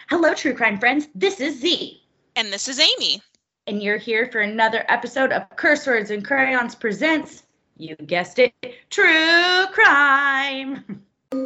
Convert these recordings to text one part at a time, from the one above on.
Hello, true crime friends. This is Z. And this is Amy. And you're here for another episode of Curse Words and Crayons Presents, you guessed it, True Crime.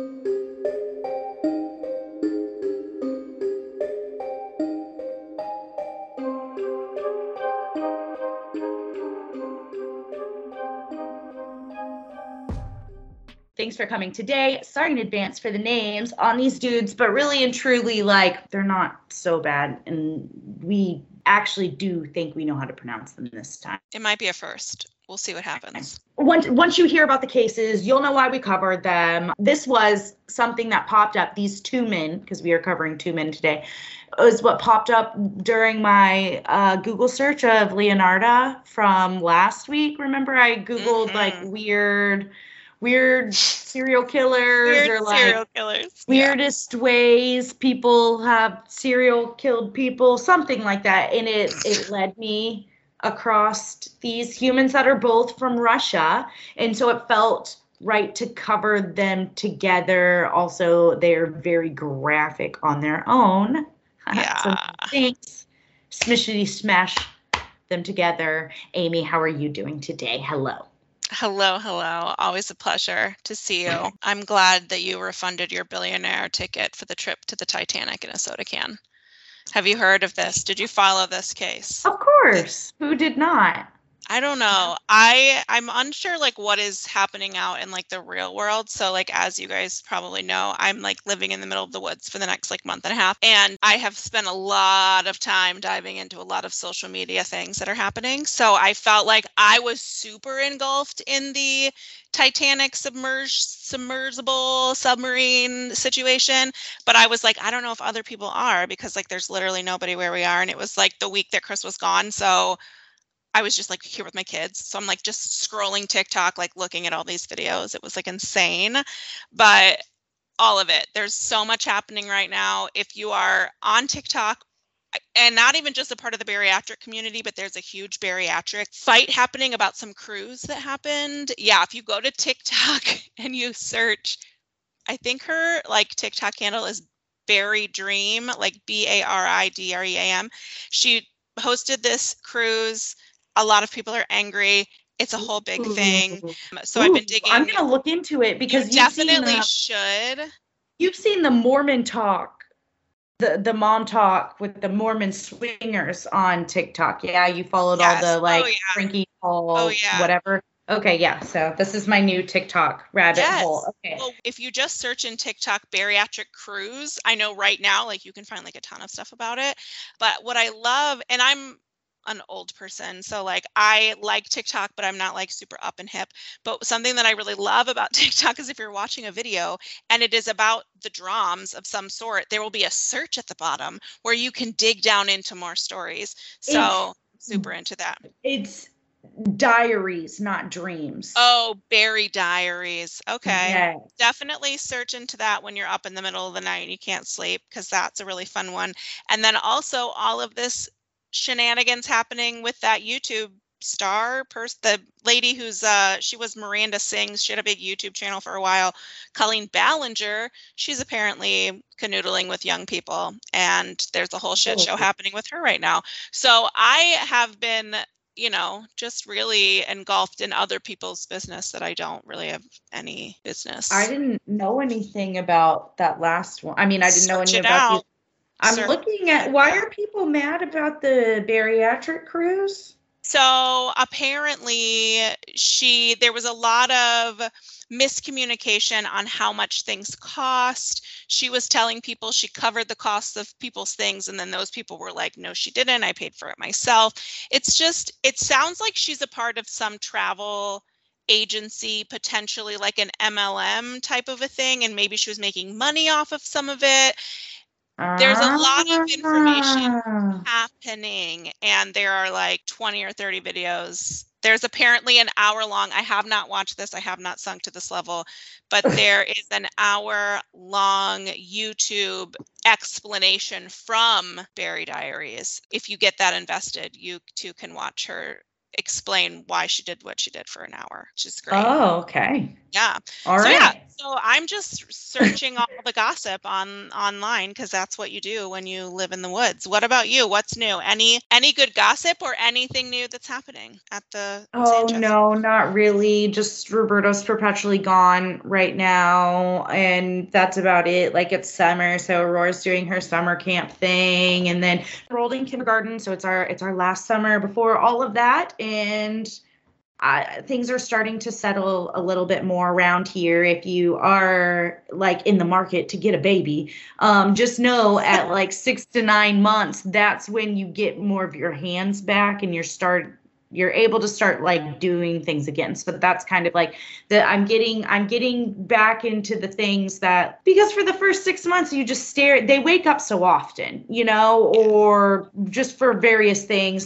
Thanks for coming today. Sorry in advance for the names on these dudes, but really and truly, they're not so bad. And we actually do think we know how to pronounce them this time. It might be a first. We'll see what happens. Once you hear about the cases, you'll know why we covered them. This was something that popped up. These two men, because we are covering two men today, was what popped up during my Google search of Leonarda from last week. Remember, I Googled weird serial killers weirdest ways people have serial killed people, something like that. And it led me across these humans that are both from Russia. And so it felt right to cover them together. Also, they're very graphic on their own. Yeah. So thanks. Smishity smash them together. Amy, how are you doing today? Hello. Hello. Always a pleasure to see you. I'm glad that you refunded your billionaire ticket for the trip to the Titanic in a soda can. Have you heard of this? Did you follow this case? Of course. Who did not? I don't know. I'm unsure what is happening out in the real world. So as you guys probably know, I'm living in the middle of the woods for the next month and a half. And I have spent a lot of time diving into a lot of social media things that are happening. So I felt like I was super engulfed in the Titanic submersible submarine situation. But I was I don't know if other people are, because there's literally nobody where we are. And it was the week that Chris was gone. So I was just here with my kids. So I'm just scrolling TikTok, looking at all these videos. It was insane, but all of it, there's so much happening right now. If you are on TikTok, and not even just a part of the bariatric community, but there's a huge bariatric fight happening about some cruise that happened. Yeah. If you go to TikTok and you search, I think her TikTok handle is Bari Dream, BARIDREAM. She hosted this cruise. A lot of people are angry. It's a whole big thing. So I've been digging. I'm going to look into it because you definitely should. You've seen the Mormon talk, the mom talk with the Mormon swingers on TikTok. Yeah, you followed all the Frankie Paul, whatever. Okay, yeah. So this is my new TikTok rabbit hole. Okay. Well, if you just search in TikTok bariatric cruise, I know right now you can find a ton of stuff about it. But what I love, and I'm an old person, so I like TikTok, but I'm not super up and hip. But something that I really love about TikTok is if you're watching a video and it is about the drams of some sort, there will be a search at the bottom where you can dig down into more stories. So super into that. It's diaries, not dreams. Oh, Bari Diaries. Okay. Yes. Definitely search into that when you're up in the middle of the night and you can't sleep, because that's a really fun one. And then also all of this shenanigans happening with that YouTube star person, the lady who's she was Miranda Sings. She had a big YouTube channel for a while. Colleen Ballinger, she's apparently canoodling with young people, and there's a whole shit show happening with her right now. So I have been just really engulfed in other people's business that I don't really have any business. I didn't know anything about that last one. I mean, I didn't know anything about these. I'm looking at, why are people mad about the bariatric cruise? So apparently there was a lot of miscommunication on how much things cost. She was telling people she covered the costs of people's things, and then those people were like, no, she didn't. I paid for it myself. It sounds like she's a part of some travel agency, potentially an MLM type of a thing, and maybe she was making money off of some of it. There's a lot of information happening, and there are 20 or 30 videos. There's apparently an hour-long, I have not watched this, I have not sunk to this level, but there is an hour-long YouTube explanation from Bari Diaries. If you get that invested, you too can watch her explain why she did what she did for an hour, which is great. Oh, okay. Yeah. All right. Yeah, so I'm just searching all the gossip online because that's what you do when you live in the woods. What about you? What's new? Any good gossip or anything new that's happening at the Oh, Sanchez? no, not really. Just Roberto's perpetually gone right now, and that's about it. Like, it's summer, so Aurora's doing her summer camp thing, and then enrolled in kindergarten, so it's our last summer before all of that, and things are starting to settle a little bit more around here. If you are like in the market to get a baby, just know at like 6 to 9 months, that's when you get more of your hands back and you're able to start like doing things again. So that's kind of like I'm getting back into the things that, because for the first 6 months you just stare, they wake up so often, or just for various things,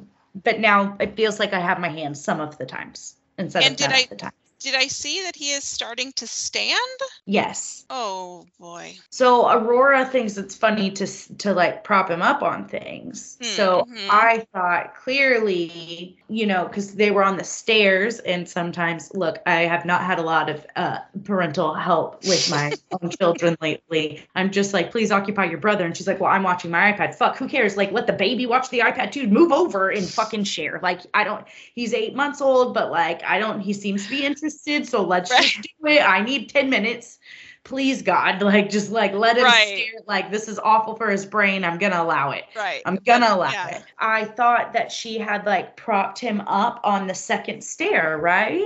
but now it feels like I have my hands some of the times instead of none of the time. Did I see that he is starting to stand? Yes. Oh boy. So Aurora thinks it's funny to like prop him up on things. So I thought clearly, because they were on the stairs, and sometimes, look, I have not had a lot of parental help with my own children lately. I'm just like, please occupy your brother. And she's like, well, I'm watching my iPad. Fuck, who cares? Like, let the baby watch the iPad too. Move over and fucking share. Like, he's 8 months old, but like, he seems to be interested. So let's just do it. I need 10 minutes. Please, God, like, just like let him stare. Like, this is awful for his brain. I'm going to allow it. Right. I'm going to allow it. I thought that she had like propped him up on the second stair, right?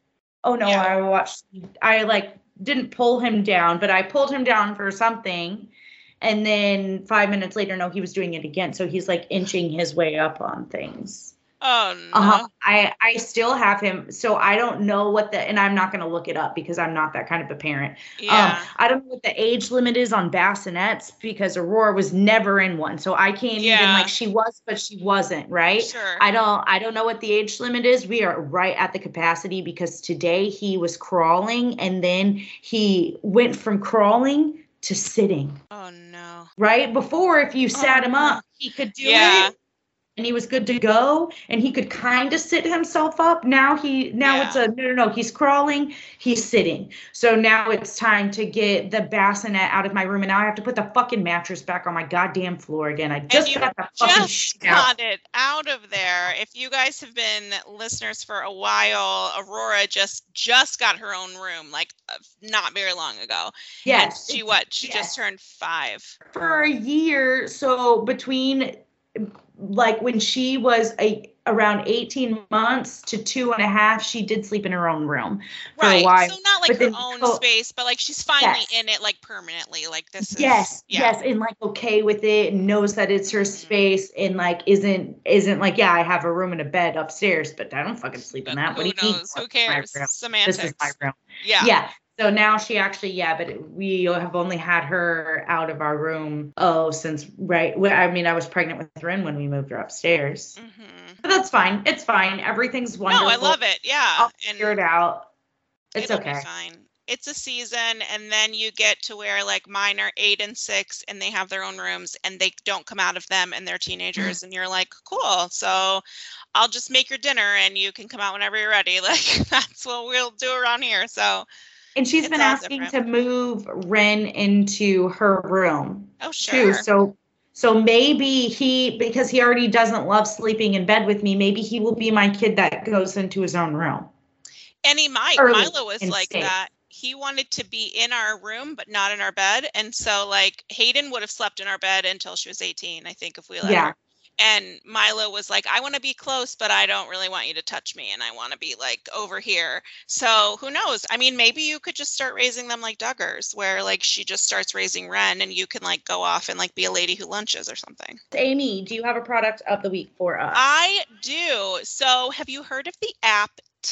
Oh no, yeah. I like didn't pull him down, but I pulled him down for something. And then 5 minutes later, no, he was doing it again. So he's like inching his way up on things. Oh no. I still have him, so I don't know and I'm not going to look it up because I'm not that kind of a parent. Yeah. I don't know what the age limit is on bassinets because Aurora was never in one, so I can't even, like, she was, but she wasn't, right? Sure. I don't know what the age limit is. We are right at the capacity because today he was crawling and then he went from crawling to sitting. Oh no. Right? Before, if you sat him up, he could do it. And he was good to go, and he could kind of sit himself up. Now it's no, he's crawling, he's sitting. So now it's time to get the bassinet out of my room, and now I have to put the fucking mattress back on my goddamn floor again. I just got the fucking shit out. It out of there. If you guys have been listeners for a while, Aurora just got her own room, like not very long ago. Yes. And she just turned 5. For a year, so between like when she was around 18 months to 2.5, she did sleep in her own room for a while. So not like her own space, but like she's finally in it, like permanently. Like this is yes, and like okay with it, and knows that it's her space, and like isn't like, I have a room and a bed upstairs, but I don't fucking sleep in that. Who knows? Who cares? Semantics. This is my room. Yeah. So now she actually, but we have only had her out of our room, since, I was pregnant with Rin when we moved her upstairs. Mm-hmm. But that's fine. It's fine. Everything's wonderful. No, I love it. Yeah. I'll figure it out. It'll okay. Be fine. It's a season, and then you get to where like mine are 8 and 6, and they have their own rooms, and they don't come out of them, and they're teenagers, and you're like, cool. So I'll just make your dinner, and you can come out whenever you're ready. Like that's what we'll do around here. So. And she's been asking to move Ren into her room. Oh, sure. Too. So maybe because he already doesn't love sleeping in bed with me, maybe he will be my kid that goes into his own room. And he might. Milo was like that. He wanted to be in our room, but not in our bed. And so like Hayden would have slept in our bed until she was 18, I think, if we let her. And Milo was like, I want to be close, but I don't really want you to touch me. And I want to be like over here. So who knows? I mean, maybe you could just start raising them like Duggars, where like she just starts raising Ren and you can like go off and like be a lady who lunches or something. Amy, do you have a product of the week for us? I do. So have you heard of the app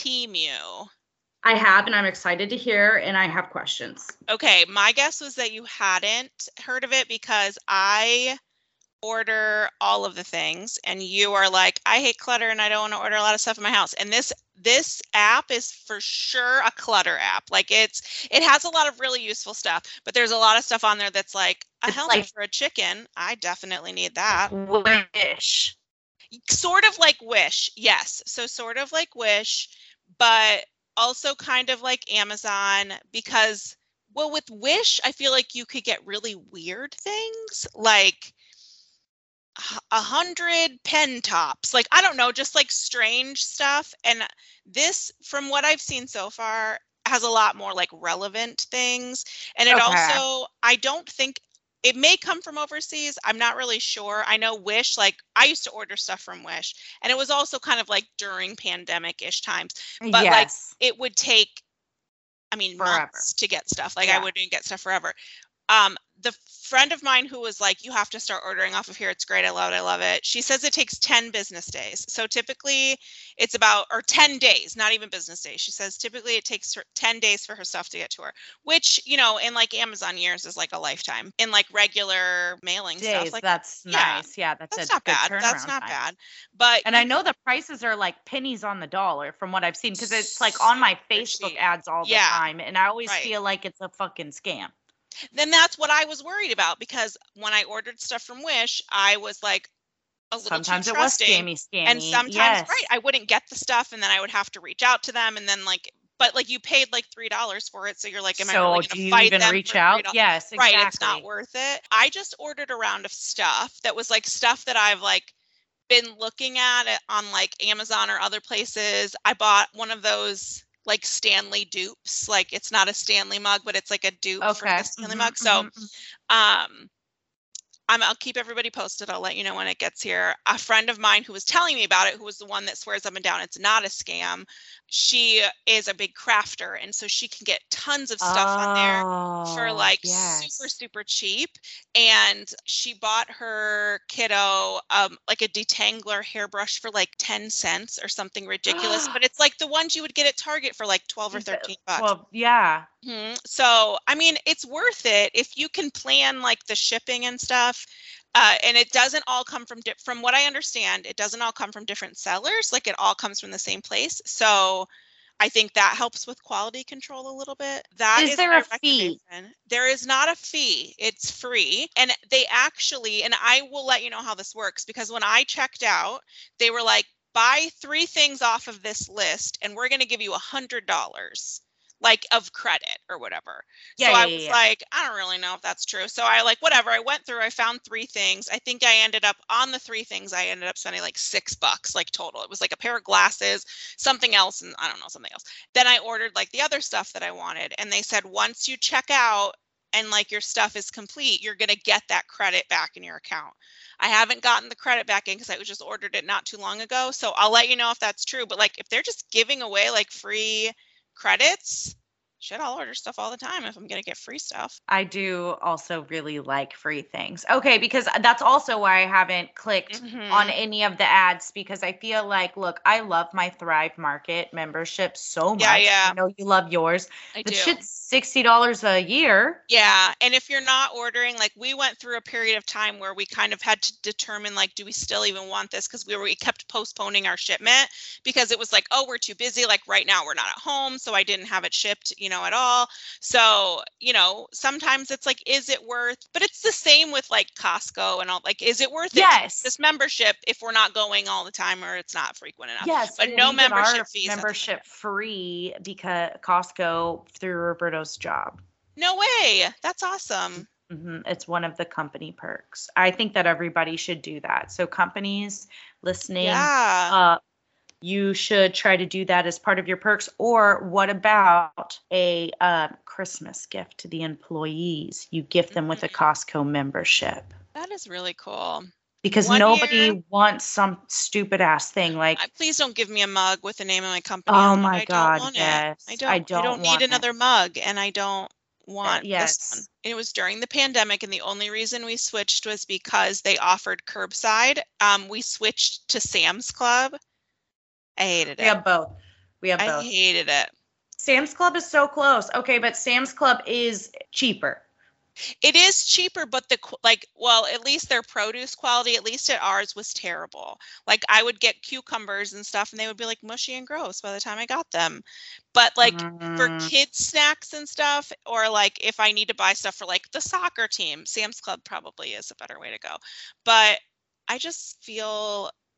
Temu? I have, and I'm excited to hear, and I have questions. Okay. My guess was that you hadn't heard of it because I order all of the things, and you are like, I hate clutter and I don't want to order a lot of stuff in my house. And this app is for sure a clutter app. Like it has a lot of really useful stuff, but there's a lot of stuff on there that's like a helmet for a chicken. I definitely need that. Wish. Sort of like Wish. Yes. So sort of like Wish, but also kind of like Amazon, because, well, with Wish, I feel like you could get really weird things like 100 pen tops. Like, I don't know, just like strange stuff. And this, from what I've seen so far, has a lot more like relevant things. And it also, I don't think it may come from overseas. I'm not really sure. I know Wish, like I used to order stuff from Wish, and it was also kind of like during pandemic-ish times. But like it would take, I mean, months to get stuff. Like I wouldn't get stuff forever. The friend of mine who was like, you have to start ordering off of here. It's great. I love it. I love it. She says it takes 10 business days. So typically it's about, or 10 days, not even business days. She says typically it takes her 10 days for her stuff to get to her, which, you know, in like Amazon years is like a lifetime. In like regular mailing stuff. Like, that's nice. Yeah, that's not bad. That's not bad. But I know the prices are like pennies on the dollar from what I've seen, because it's like on my Facebook ads all the time. And I always feel like it's a fucking scam. Then that's what I was worried about, because when I ordered stuff from Wish, I was like a little sometimes too trusting. It was scammy. And sometimes, I wouldn't get the stuff, and then I would have to reach out to them, and then like, but like you paid like $3 for it, so you're like, am I really going to fight them? So do you even reach out? Yes, exactly. Right, it's not worth it. I just ordered a round of stuff that was like stuff that I've like been looking at it on like Amazon or other places. I bought one of those like Stanley dupes. Like it's not a Stanley mug, but it's like a dupe for the Stanley mug. So I'll keep everybody posted. I'll let you know when it gets here. A friend of mine who was telling me about it, who was the one that swears up and down it's not a scam, she is a big crafter, and so she can get tons of stuff on there for like super, super cheap. And she bought her kiddo like a detangler hairbrush for like 10 cents or something ridiculous, but it's like the ones you would get at Target for like 12 or 13 bucks. Well, yeah. So, I mean, it's worth it if you can plan like the shipping and stuff. And it doesn't all come from what I understand, it doesn't all come from different sellers. Like it all comes from the same place. So I think that helps with quality control a little bit. Is there a fee? There is not a fee. It's free. And they actually, and I will let you know how this works, because when I checked out, they were like, buy 3 things off of this list and we're going to give you $100. Like of credit or whatever. So I was like, I don't really know if that's true. So I like, whatever. I went through, I found 3 things. I think I ended up on the 3 things. I ended up spending like $6 like total. It was like a pair of glasses, something else. And I don't know, something else. Then I ordered like the other stuff that I wanted. And they said, once you check out and like your stuff is complete, you're going to get that credit back in your account. I haven't gotten the credit back in because I just ordered it not too long ago. So I'll let you know if that's true. But like, if they're just giving away like free credits, shit, I'll order stuff all the time if I'm gonna get free stuff. I do also really like free things. Okay, because that's also why I haven't clicked on any of the ads, because I feel like, look, I love my Thrive Market membership so much. Yeah. I know you love yours. I the do. Shit's $60 a year. Yeah, and if you're not ordering, like we went through a period of time where we kind of had to determine, like, do we still even want this? Because we kept postponing our shipment because it was like, oh, we're too busy. Like right now we're not at home, so I didn't have it shipped, at all. So, sometimes it's like, is it worth? But it's the same with like Costco and all. Like, is it worth it? This membership if we're not going all the time or it's not frequent enough. Yes, but no membership fees. Membership free because Costco through Roberto's job. No way. That's awesome. It's one of the company perks. I think that everybody should do that. So companies listening, you should try to do that as part of your perks. Or what about a Christmas gift to the employees? You gift them with a Costco membership. That is really cool. Because nobody wants some stupid ass thing like. Please don't give me a mug with the name of my company. Oh my God! Yes, I don't need another mug, and I don't want this one. It was during the pandemic, and the only reason we switched was because they offered curbside. We switched to Sam's Club. I hated it. We have both. I hated it. Sam's Club is so close. Okay, but Sam's Club is cheaper. It is cheaper, but at least their produce quality, at least at ours, was terrible. Like I would get cucumbers and stuff and they would be like mushy and gross by the time I got them. But like for kids snacks and stuff, or like if I need to buy stuff for like the soccer team, Sam's Club probably is a better way to go. But I just feel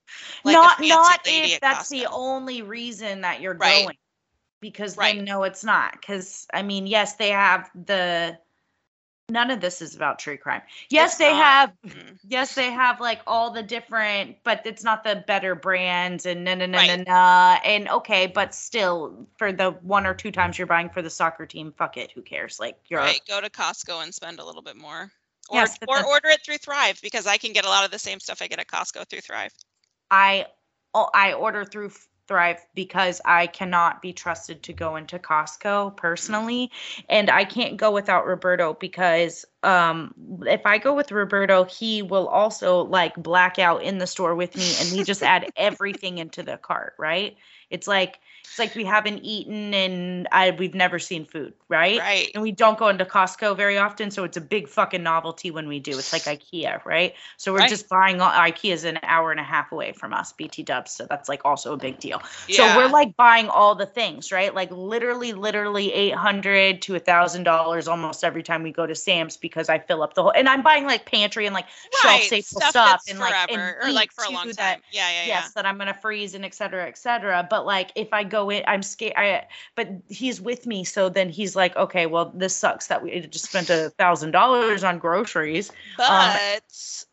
Like not if that's the only reason that you're going, because then no, it's not. Because I mean, yes, they have none of this is about true crime. Yes, they have like all the different, but it's not the better brands and and okay, but still, for the 1 or 2 times you're buying for the soccer team, fuck it, who cares? Like, you're go to Costco and spend a little bit more, or order it through Thrive, because I can get a lot of the same stuff I get at Costco through Thrive. I order through Thrive because I cannot be trusted to go into Costco personally, and I can't go without Roberto, because if I go with Roberto, he will also like black out in the store with me, and we just add everything into the cart, right? It's like we haven't eaten and we've never seen food, right? Right. And we don't go into Costco very often, so it's a big fucking novelty when we do. It's like IKEA, right? So we're just buying IKEA's an hour and a half away from us, BT Dubs, so that's like also a big deal. Yeah. So we're like buying all the things, right? Like literally $800 to $1,000 almost every time we go to Sam's, because I fill up the whole, and I'm buying like pantry and like shelf staple stuff and forever, or like for a long time. Yes, that I'm gonna freeze and et cetera. But like if I go in, I'm scared. But he's with me, so then he's like, okay, well, this sucks that we just spent $1,000 on groceries. But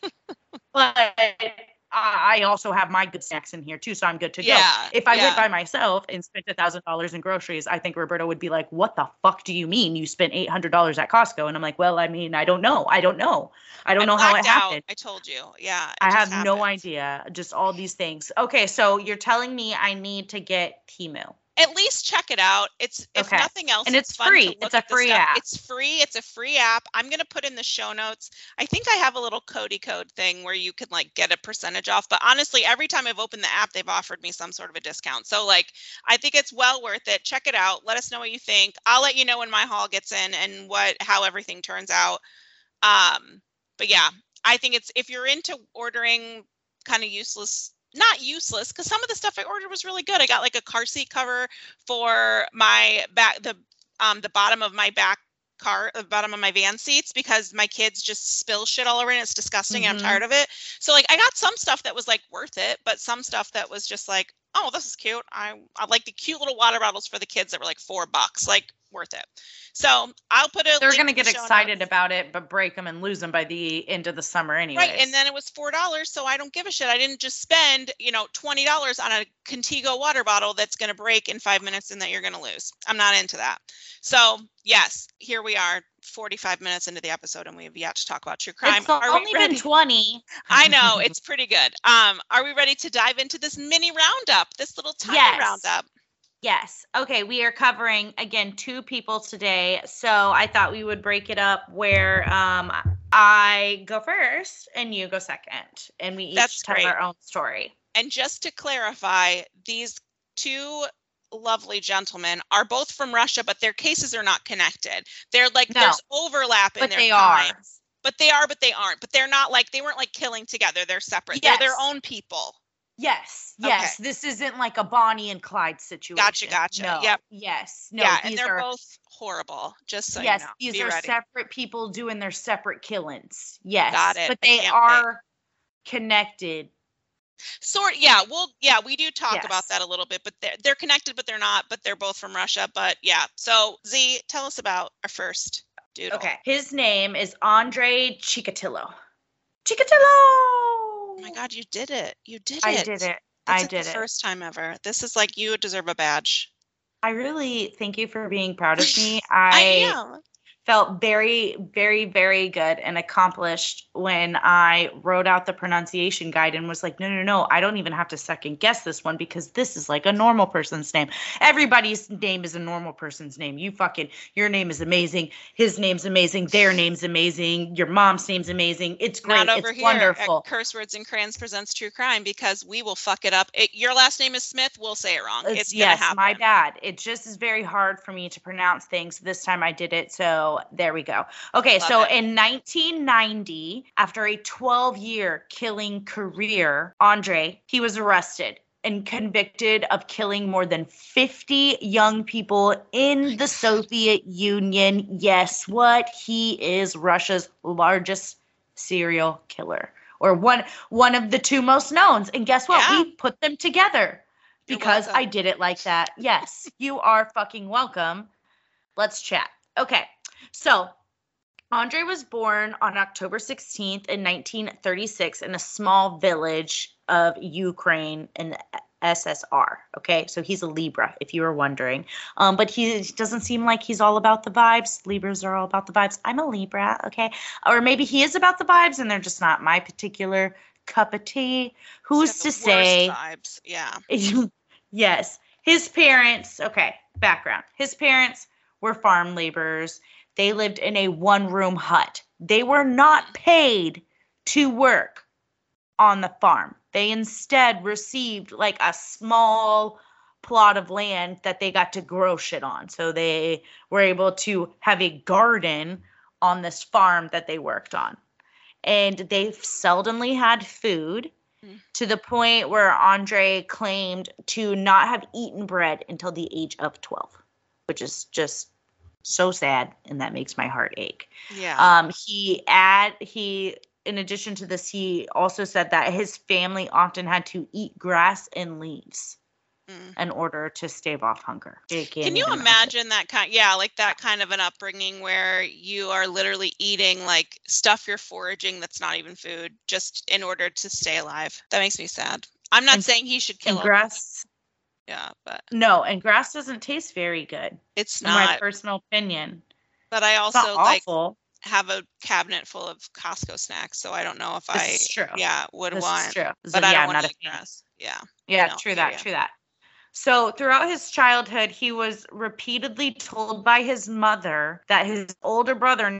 I also have my good snacks in here too, so I'm good to go. If I went by myself and spent $1,000 in groceries, I think Roberto would be like, "What the fuck do you mean you spent $800 at Costco?" And I'm like, "Well, I mean, I don't know how it happened. I told you, yeah. I have no idea. Just all these things." Okay, so you're telling me I need to get Temu. At least check it out. It's if nothing else, and it's free. It's a free app. It's free. It's a free app. I'm gonna put in the show notes. I think I have a little Cody code thing where you can like get a percentage off. But honestly, every time I've opened the app, they've offered me some sort of a discount. So like, I think it's well worth it. Check it out. Let us know what you think. I'll let you know when my haul gets in and how everything turns out. But yeah, I think it's, if you're into ordering kind of not useless, because some of the stuff I ordered was really good. I got like a car seat cover for my back, the bottom of my back car, the bottom of my van seats, because my kids just spill shit all over and it's disgusting and I'm tired of it. So like I got some stuff that was like worth it, but some stuff that was just like, oh, this is cute. I like the cute little water bottles for the kids that were like $4, like worth it. So I'll put a. They're gonna get excited about it, but break them and lose them by the end of the summer anyway. Right, and then it was $4, so I don't give a shit. I didn't just spend $20 on a Contigo water bottle that's gonna break in 5 minutes and that you're gonna lose. I'm not into that. So yes, here we are, 45 minutes into the episode, and we have yet to talk about true crime. It's only been 20. I know, it's pretty good. Are we ready to dive into this mini roundup? This little tiny roundup. Yes. Okay. We are covering, again, 2 people today. So I thought we would break it up where I go first and you go second. And we each tell our own story. And just to clarify, these 2 lovely gentlemen are both from Russia, but their cases are not connected. They're like, there's overlap in their crimes. But they aren't. But they're not like, they weren't like killing together. They're separate. Yes. They're their own people. Yes. Okay. This isn't like a Bonnie and Clyde situation. Gotcha. No. Yep. Yes. No. Yeah, and they're both horrible. Just so you know. These are separate people doing their separate killings. Yes. Got it. But they are connected. Yeah. We do talk about that a little bit, but they're connected, but they're not. But they're both from Russia. But yeah. So Z, tell us about our first dude. Okay. His name is Andrei Chikatilo. Oh my God, you did it. You did it. I did it. That's the first time ever. This is like, you deserve a badge. I really thank you for being proud of me. I am. Felt very, very, very good and accomplished when I wrote out the pronunciation guide and was like, no, I don't even have to second guess this one because this is like a normal person's name. Everybody's name is a normal person's name. Your name is amazing. His name's amazing. Their name's amazing. Your mom's name's amazing. It's great. Not over it's here wonderful. At Curse Words and Crayons Presents True Crime, because we will fuck it up. Your last name is Smith. We'll say it wrong. It's gonna happen. My bad. It just is very hard for me to pronounce things. This time I did it. So there we go. Okay, so in 1990, after a 12-year killing career, Andrei, he was arrested and convicted of killing more than 50 young people in the Soviet Union. Yes, he is Russia's largest serial killer. or one of the two most knowns. And guess what? Yeah. We put them together because I did it like that. Yes, you are fucking welcome. Let's chat. Okay, so Andre was born on October 16th in 1936 in a small village of Ukraine in SSR. Okay, so he's a Libra, if you were wondering. But he doesn't seem like he's all about the vibes. Libras are all about the vibes. I'm a Libra, okay? Or maybe he is about the vibes and they're just not my particular cup of tea. Who's to say? Vibes, yeah. Yes. His parents, okay, background. His parents were farm laborers. They lived in a one-room hut. They were not paid to work on the farm. They instead received like a small plot of land that they got to grow shit on. So they were able to have a garden on this farm that they worked on. And they seldomly had food to the point where Andre claimed to not have eaten bread until the age of 12, which is just so sad, and that makes my heart ache. Yeah. He in addition to this, he also said that his family often had to eat grass and leaves in order to stave off hunger. Can you imagine that kind? Yeah, like that kind of an upbringing where you are literally eating like stuff you're foraging that's not even food, just in order to stay alive. That makes me sad. I'm not saying he should kill grass. Yeah, but no, and grass doesn't taste very good. It's not, in my personal opinion. But I also like have a cabinet full of Costco snacks, so I don't know if would this want. Is true. But I don't want to eat grass. Yeah. Yeah, true that. So throughout his childhood, he was repeatedly told by his mother that his older brother,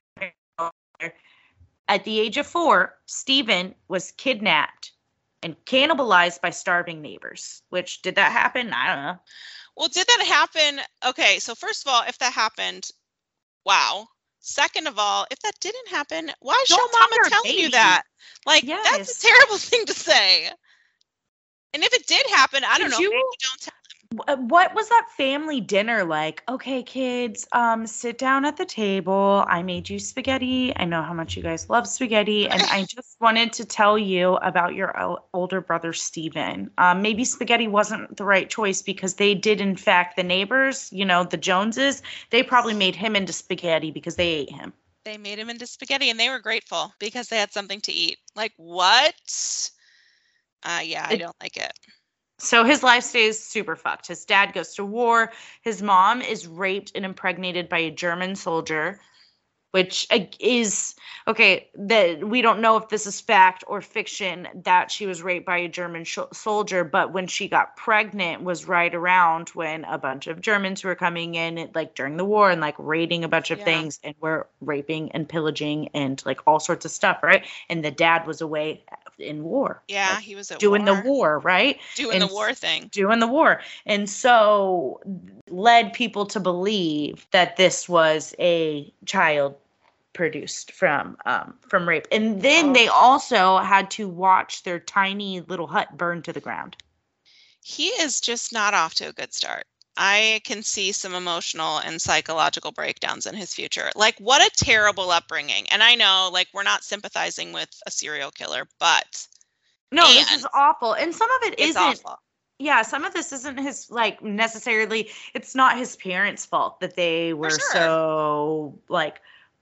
at the age of 4, Stephen, was kidnapped and cannibalized by starving neighbors. Which, did that happen? I don't know. Well, did that happen? Okay, so first of all, if that happened, wow. Second of all, if that didn't happen, why is your mama telling you that? Like, that's a terrible thing to say. And if it did happen, I don't know. Maybe don't tell him. What was that family dinner like? Okay, kids, sit down at the table. I made you spaghetti. I know how much you guys love spaghetti. And I just wanted to tell you about your older brother, Stephen. Maybe spaghetti wasn't the right choice because they did, in fact, the neighbors, the Joneses, they probably made him into spaghetti because they ate him. They made him into spaghetti and they were grateful because they had something to eat. Like, what? I don't like it. So his life stays super fucked. His dad goes to war. His mom is raped and impregnated by a German soldier, which is, okay, that we don't know if this is fact or fiction that she was raped by a German soldier, but when she got pregnant was right around when a bunch of Germans were coming in, like during the war, and like raiding a bunch of things, and were raping and pillaging and like all sorts of stuff, right? And the dad was away in war. Yeah, like, he was at doing the war, right? Doing the war thing. Doing the war. And so led people to believe that this was a child produced from rape. And then they also had to watch their tiny little hut burn to the ground. He is just not off to a good start. I can see some emotional and psychological breakdowns in his future. Like, what a terrible upbringing. And I know, like, we're not sympathizing with a serial killer, but no, this is awful. And some of it isn't. Awful. Yeah, some of this isn't his, like, necessarily, it's not his parents' fault that they were so, like,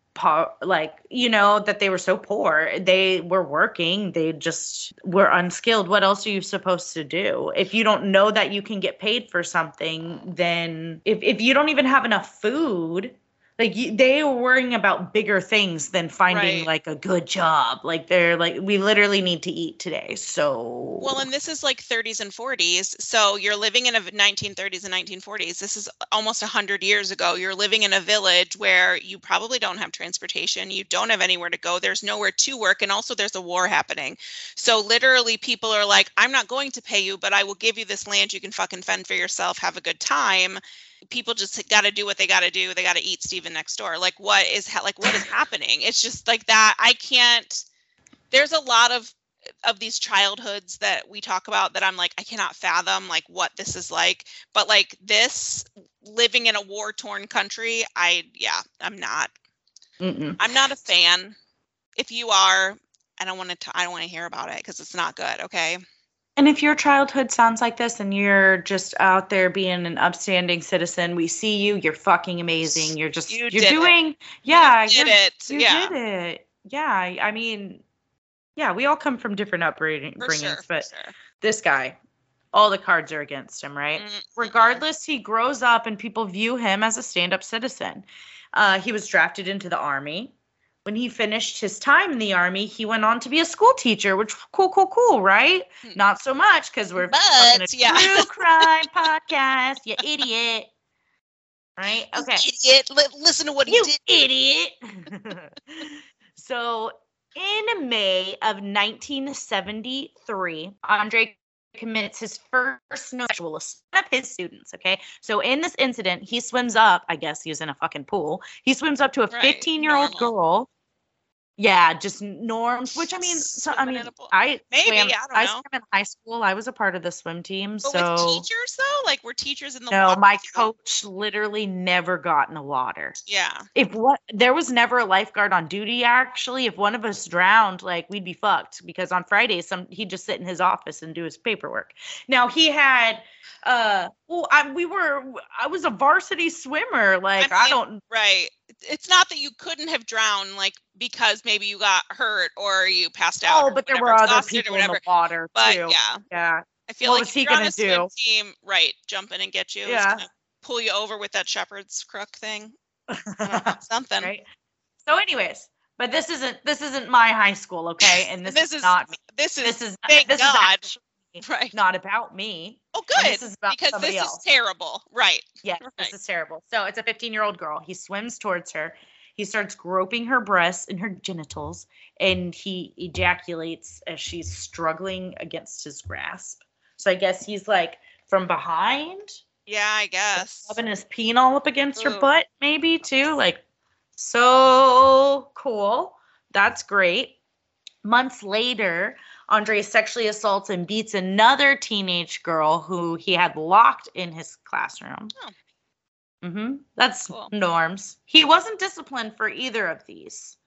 that they were so poor. They were working. They just were unskilled. What else are you supposed to do? If you don't know that you can get paid for something, then if you don't even have enough food, like they were worrying about bigger things than finding like a good job. Like they're like, we literally need to eat today. So well, and this is like 30s and 40s. So you're living in a 1930s and 1940s. This is almost 100 years ago. You're living in a village where you probably don't have transportation. You don't have anywhere to go. There's nowhere to work. And also there's a war happening. So literally people are like, I'm not going to pay you, but I will give you this land. You can fucking fend for yourself. Have a good time. People just got to do what they got to do. They got to eat Stephen next door. Like what is happening? It's just like that. I can't, there's a lot of these childhoods that we talk about that I'm like, I cannot fathom like what this is like, but like this living in a war torn country, I'm not a fan. If you are, I don't want to hear about it because it's not good. Okay. And if your childhood sounds like this and you're just out there being an upstanding citizen, we see you. You're fucking amazing. You're did it. Yeah. You did it. You did it. Yeah. I mean, yeah, we all come from different upbringings, but this guy, all the cards are against him, right? Mm-hmm. Regardless, he grows up and people view him as a stand-up citizen. He was drafted into the Army. When he finished his time in the Army, he went on to be a school teacher, which cool, right? Not so much because we're fucking a true crime podcast, you idiot. Right? Okay. Idiot. Listen to what he did. Idiot. So in May of 1973, Andre commits his first sexual assault of his students, okay? So in this incident, he swims up, I guess he was in a fucking pool. He swims up to a 15-year-old girl. Yeah, just norms, which I mean, I swam in high school. I was a part of the swim team. But with teachers though, like were teachers in the water? No, my coach literally never got in the water. Yeah. There was never a lifeguard on duty actually. If one of us drowned, like we'd be fucked because on Fridays he'd just sit in his office and do his paperwork. Now he had I was a varsity swimmer. Like right. It's not that you couldn't have drowned, like because maybe you got hurt or you passed out. Oh, but there were other people in the water too. Yeah. I feel like if you're on a swim team, right? Jump in and get you. Yeah. Pull you over with that shepherd's crook thing. Something. Right. So, anyways, but this isn't my high school, okay? And this is not me. This is thank God. Right. Not about me. Oh, good. This is about somebody else. Is terrible. Right. Yeah, This is terrible. So it's a 15-year-old girl. He swims towards her. He starts groping her breasts and her genitals, and he ejaculates as she's struggling against his grasp. So I guess he's like from behind. Yeah, I guess. Rubbing his peen all up against her butt, maybe too. Like, so cool. That's great. Months later, Andre sexually assaults and beats another teenage girl who he had locked in his classroom. Oh. That's cool. Norms. He wasn't disciplined for either of these,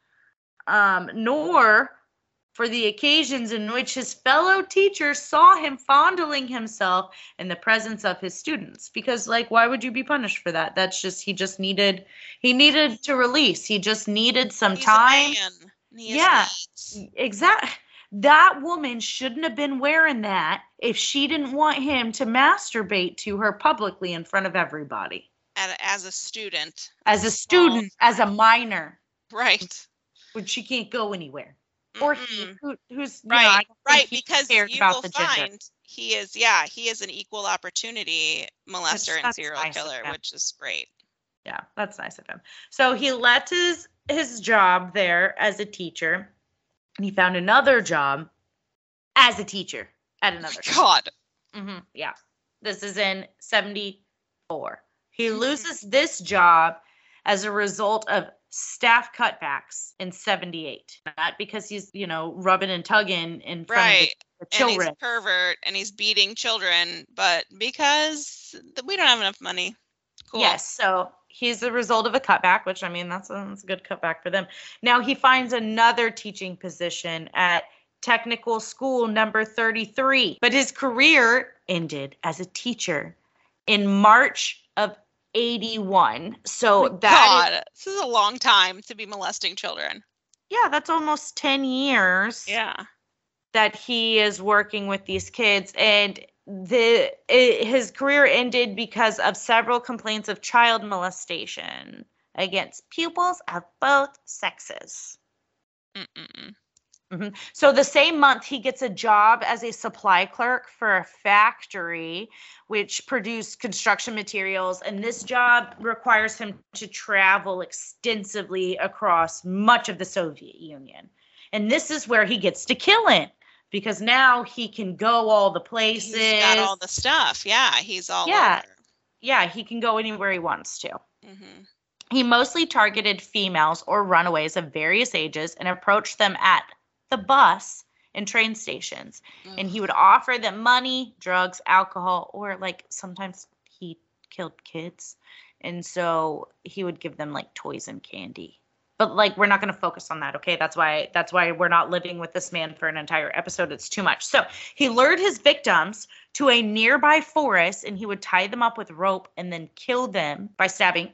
nor for the occasions in which his fellow teachers saw him fondling himself in the presence of his students. Because, like, why would you be punished for that? That's just, he needed to release. He just needed some time. Yeah, exactly. That woman shouldn't have been wearing that if she didn't want him to masturbate to her publicly in front of everybody. As a student. As a minor. Right. But she can't go anywhere. Or who's right, because you will find he is an equal opportunity molester and serial killer, which is great. Yeah, that's nice of him. So he left his job there as a teacher. And he found another job as a teacher at another God. Yeah. This is in 1974. He loses this job as a result of staff cutbacks in 1978. Not because he's, rubbing and tugging in front of the children. And he's a pervert and he's beating children, but because we don't have enough money. Cool. Yes, so he's the result of a cutback, which, I mean, that's a good cutback for them. Now he finds another teaching position at technical school number 33. But his career ended as a teacher in March of 1981. So this is a long time to be molesting children. Yeah, that's almost 10 years. Yeah. That he is working with these kids, and his career ended because of several complaints of child molestation against pupils of both sexes. So the same month, he gets a job as a supply clerk for a factory which produced construction materials, and this job requires him to travel extensively across much of the Soviet Union. And this is where he gets to kill it. Because now he can go all the places. He's got all the stuff. Yeah, he's all over. Yeah, he can go anywhere he wants to. He mostly targeted females or runaways of various ages and approached them at the bus and train stations. And he would offer them money, drugs, alcohol, or like sometimes he killed kids. And so he would give them like toys and candy. But like, we're not going to focus on that. Okay. That's why we're not living with this man for an entire episode. It's too much. So he lured his victims to a nearby forest, and he would tie them up with rope and then kill them by stabbing.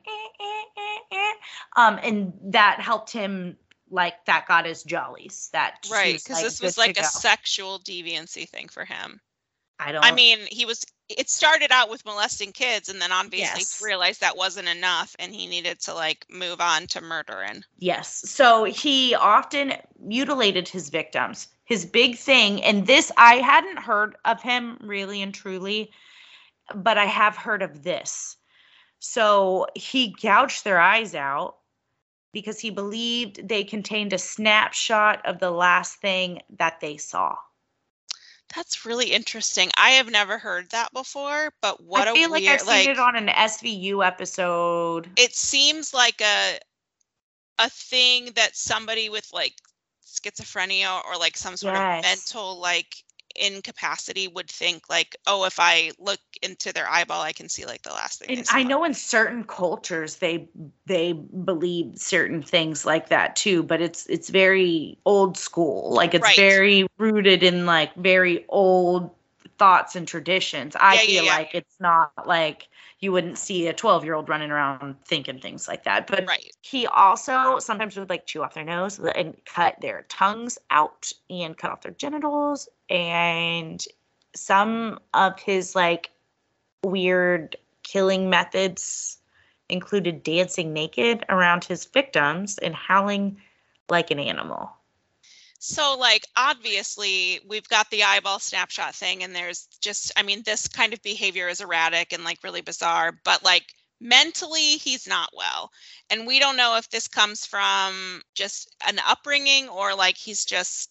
And that helped him, like, that got his jollies. That right, because this was like a sexual deviancy thing for him. I mean, it started out with molesting kids, and then obviously realized that wasn't enough, and he needed to like move on to murdering. Yes. So he often mutilated his victims. His big thing, and this, I hadn't heard of him really and truly, but I have heard of this. So he gouged their eyes out because he believed they contained a snapshot of the last thing that they saw. That's really interesting. I have never heard that before, but what I feel like I've seen it on an SVU episode. It seems like a thing that somebody with like schizophrenia or like some sort of mental like incapacity would think, like, oh, if I look into their eyeball, I can see like the last thing. And I know in certain cultures they believe certain things like that too, but it's very old school. Like, it's very rooted in like very old thoughts and traditions. I feel like it's not like you wouldn't see a 12-year-old running around thinking things like that. But he also sometimes would like chew off their nose and cut their tongues out and cut off their genitals. And some of his like weird killing methods included dancing naked around his victims and howling like an animal. So, like, obviously, we've got the eyeball snapshot thing, and there's just, I mean, this kind of behavior is erratic and, like, really bizarre, but, like, mentally, he's not well. And we don't know if this comes from just an upbringing or, like, he's just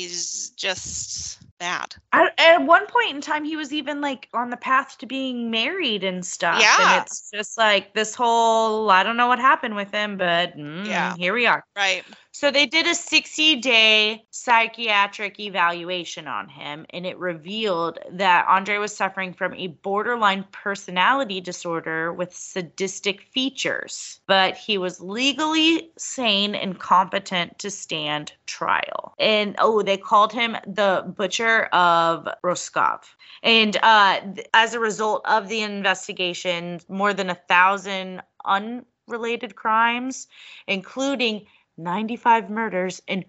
bad. At one point in time, he was even, like, on the path to being married and stuff. Yeah. And it's just, like, this whole, I don't know what happened with him, but here we are. Right. So they did a 60-day psychiatric evaluation on him, and it revealed that Andre was suffering from a borderline personality disorder with sadistic features, but he was legally sane and competent to stand trial. And, they called him the Butcher of Roscoe. And as a result of the investigation, more than 1,000 unrelated crimes, including 95 murders and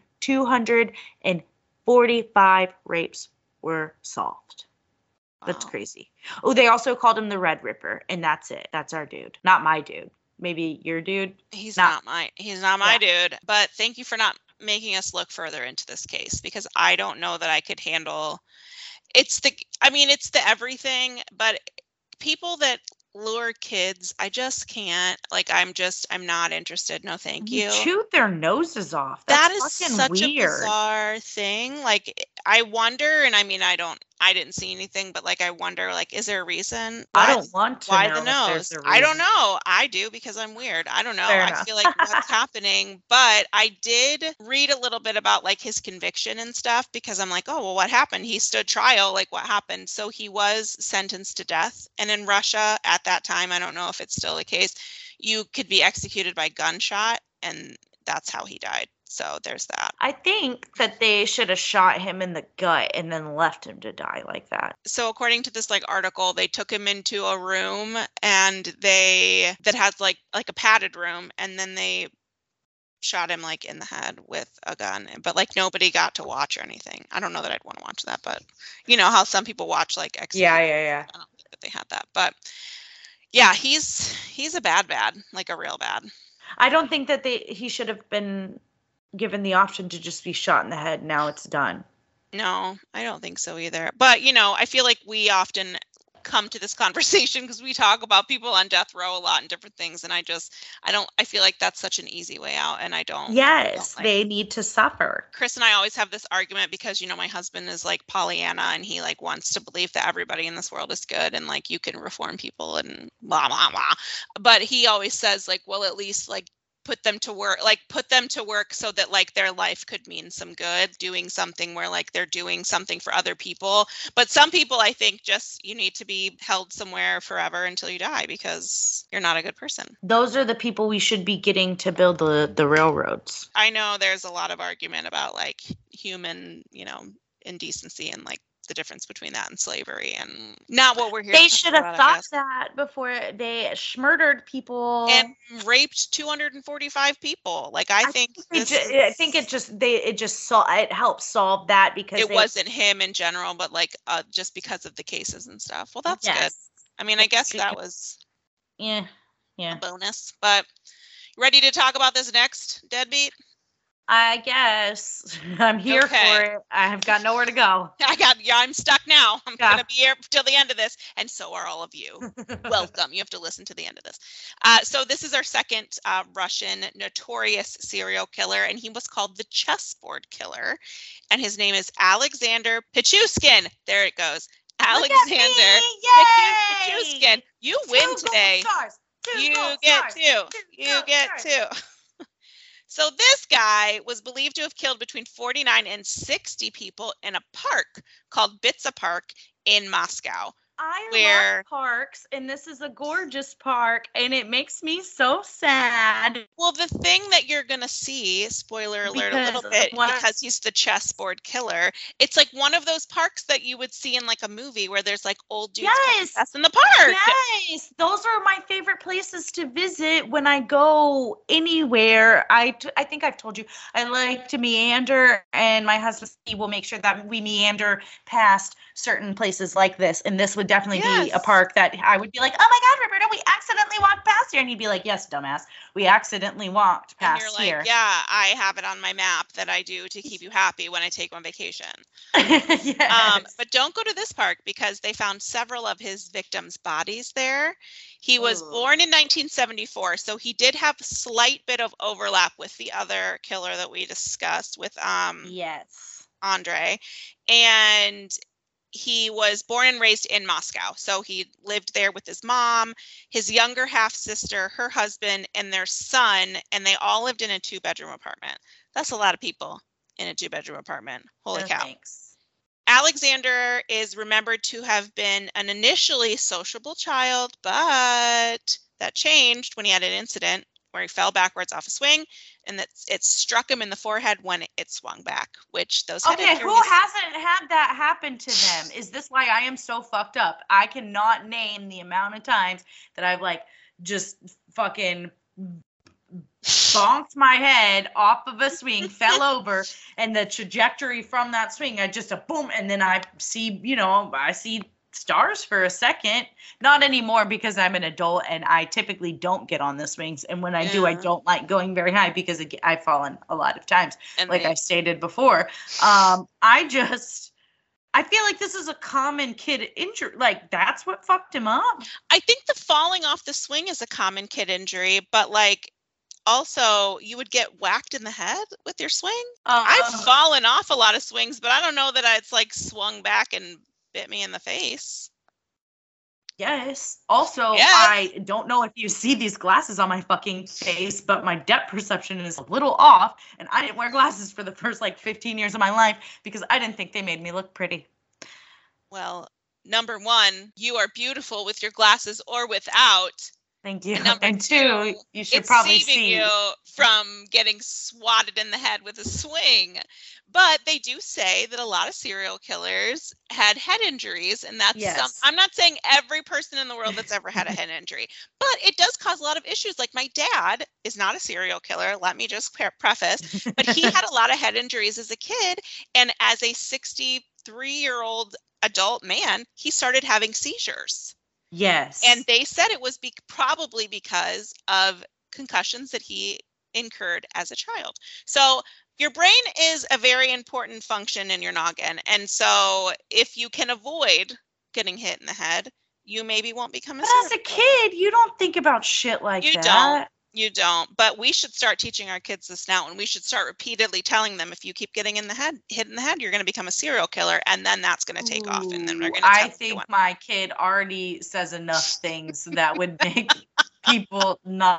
245 rapes were solved. Wow. That's crazy. Oh, they also called him the Red Ripper, and that's it. That's our dude. Not my dude. Maybe your dude. He's not my dude. But thank you for not making us look further into this case, because I don't know that I could handle. It's the everything, but people that lure kids, I just can't. Like, I'm not interested. No, thank you. Shoot their noses off. That is such weird. A bizarre thing. Like, I wonder, and I mean, I didn't see anything, but like, I wonder, like, is there a reason? I don't want to why know the nose? I don't know. I do, because I'm weird. I don't know. I feel like what's happening, but I did read a little bit about like his conviction and stuff, because I'm like, oh, well, what happened? He stood trial. Like, what happened? So he was sentenced to death. And in Russia at that time, I don't know if it's still the case, you could be executed by gunshot, and that's how he died. So there's that. I think that they should have shot him in the gut and then left him to die like that. So according to this like article, they took him into a room and that had like a padded room, and then they shot him like in the head with a gun, but like nobody got to watch or anything. I don't know that I'd want to watch that, but you know how some people watch like X. Yeah. I don't think that they had that, but yeah, he's a bad, like a real bad. I don't think that he should have been given the option to just be shot in the head. Now it's done. No, I don't think so either. But, I feel like we often come to this conversation because we talk about people on death row a lot and different things. And I feel like that's such an easy way out. And I don't. Yes, they need to suffer. Chris and I always have this argument because, my husband is like Pollyanna, and he like wants to believe that everybody in this world is good and like you can reform people and blah, blah, blah. But he always says like, well, at least like put them to work so that like their life could mean some good, doing something where like they're doing something for other people. But some people, I think, just you need to be held somewhere forever until you die because you're not a good person. Those are the people we should be getting to build the railroads. I know there's a lot of argument about like human, indecency and like the difference between that and slavery, and not what we're here. They should have thought that before they murdered people and raped 245 people. Like I think it helps solve that because it wasn't him in general, but like just because of the cases and stuff. Well, that's good. I mean, I guess that was a bonus. But ready to talk about this next deadbeat? I guess I'm here for it. I have got nowhere to go. I'm stuck now. I'm going to be here till the end of this. And so are all of you. Welcome. You have to listen to the end of this. So this is our second Russian notorious serial killer, and he was called the chessboard killer. And his name is Alexander Pichushkin. There it goes. Alexander Pichushkin. You win today. You get two. So this guy was believed to have killed between 49 and 60 people in a park called Bitsa Park in Moscow. I love parks, and this is a gorgeous park, and it makes me so sad. Well, the thing that you're going to see, spoiler alert a little bit, because he's the chessboard killer, it's like one of those parks that you would see in like a movie where there's like old dudes in the park. Yes, those are my favorite places to visit when I go anywhere. I think I've told you, I like to meander, and my husband will make sure that we meander past certain places like this, and this would definitely be a park that I would be like, oh my God, Roberta, we accidentally walked past here. And he'd be like, yes, dumbass, we accidentally walked past here. And you're like, yeah, I have it on my map that I do to keep you happy when I take on vacation. But don't go to this park because they found several of his victims' bodies there. He was born in 1974, so he did have a slight bit of overlap with the other killer that we discussed with Andre. And he was born and raised in Moscow. So he lived there with his mom, his younger half sister, her husband, and their son. And they all lived in a 2-bedroom apartment. That's a lot of people in a 2-bedroom apartment. Holy cow. Thanks. Alexander is remembered to have been an initially sociable child, but that changed when he had an incident where he fell backwards off a swing, and that it struck him in the forehead when it swung back, which those head injuries... who hasn't had that happen to them? Is this why I am so fucked up? I cannot name the amount of times that I've like just fucking bonked my head off of a swing, fell over, and the trajectory from that swing, I just boom, and then I see stars for a second. Not anymore because I'm an adult and I typically don't get on the swings, and when I do, I don't like going very high because I've fallen a lot of times, and like I stated before. I feel like this is a common kid injury. Like that's what fucked him up. I think the falling off the swing is a common kid injury, but like also you would get whacked in the head with your swing. I've fallen off a lot of swings, but I don't know that it's like swung back and bit me in the face. Yes. Also, I don't know if you see these glasses on my fucking face, but my depth perception is a little off, and I didn't wear glasses for the first 15 years of my life because I didn't think they made me look pretty. Well, number one, you are beautiful with your glasses or without. Thank you. And two, you should probably see you from getting swatted in the head with a swing. But they do say that a lot of serial killers had head injuries, and that's I'm not saying every person in the world that's ever had a head injury, but it does cause a lot of issues. Like my dad is not a serial killer, let me just preface, but he had a lot of head injuries as a kid, and as a 63-year-old adult man, he started having seizures. Yes. And they said it was probably because of concussions that he incurred as a child. So your brain is a very important function in your noggin. And so if you can avoid getting hit in the head, you maybe won't become a serial killer. But as a kid, you don't think about shit like that. You don't. But we should start teaching our kids this now, and we should start repeatedly telling them if you keep getting hit in the head, you're going to become a serial killer, and then that's going to take off, and then we're going to. I think my kid already says enough things that would make people not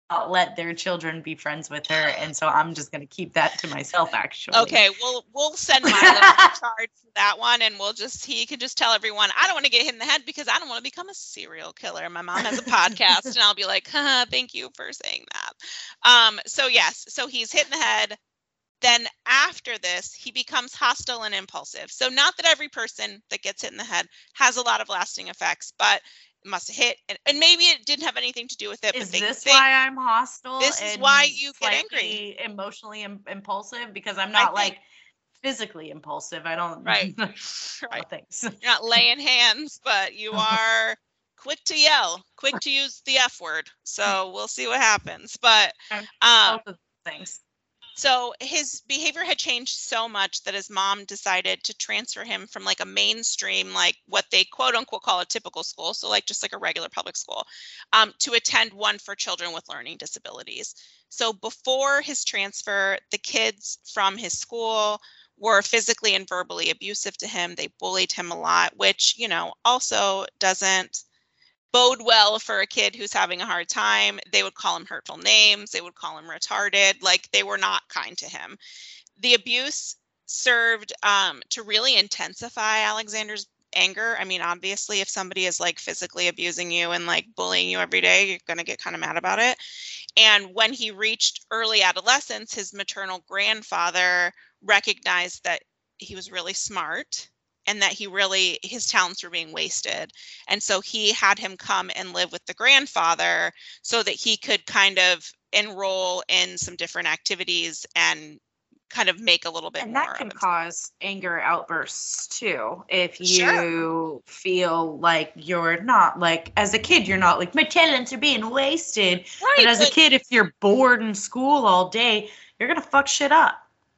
let their children be friends with her, and so I'm just going to keep that to myself, actually. Okay, we'll send Milo in charge for that one, and he can just tell everyone, I don't want to get hit in the head because I don't want to become a serial killer. My mom has a podcast, and I'll be like, thank you for saying that. So yes, so he's hit in the head. Then after this, he becomes hostile and impulsive. So not that every person that gets hit in the head has a lot of lasting effects, but it must have hit, and maybe it didn't have anything to do with it. Is this why I'm hostile? This is why you get angry. Emotionally impulsive, because I'm not like physically impulsive. I don't. Right. Things. You're not laying hands, but you are quick to yell, quick to use the F word. So we'll see what happens. But both of things. So his behavior had changed so much that his mom decided to transfer him from like a mainstream, like what they quote unquote call a typical school, so like just like a regular public school, to attend one for children with learning disabilities. So before his transfer, the kids from his school were physically and verbally abusive to him. They bullied him a lot, which, you know, also doesn't bode well for a kid who's having a hard time. They would call him hurtful names. They would call him retarded. Like, they were not kind to him. The abuse served to really intensify Alexander's anger. I mean, obviously, if somebody is like physically abusing you and like bullying you every day, you're going to get kind of mad about it. And when he reached early adolescence, his maternal grandfather recognized that he was really smart and that his talents were being wasted. And so he had him come and live with the grandfather so that he could kind of enroll in some different activities and kind of make a little bit more. And that can cause anger outbursts too. If you feel like you're not, like, as a kid, you're not like, my talents are being wasted. Right, but as a kid, if you're bored in school all day, you're going to fuck shit up.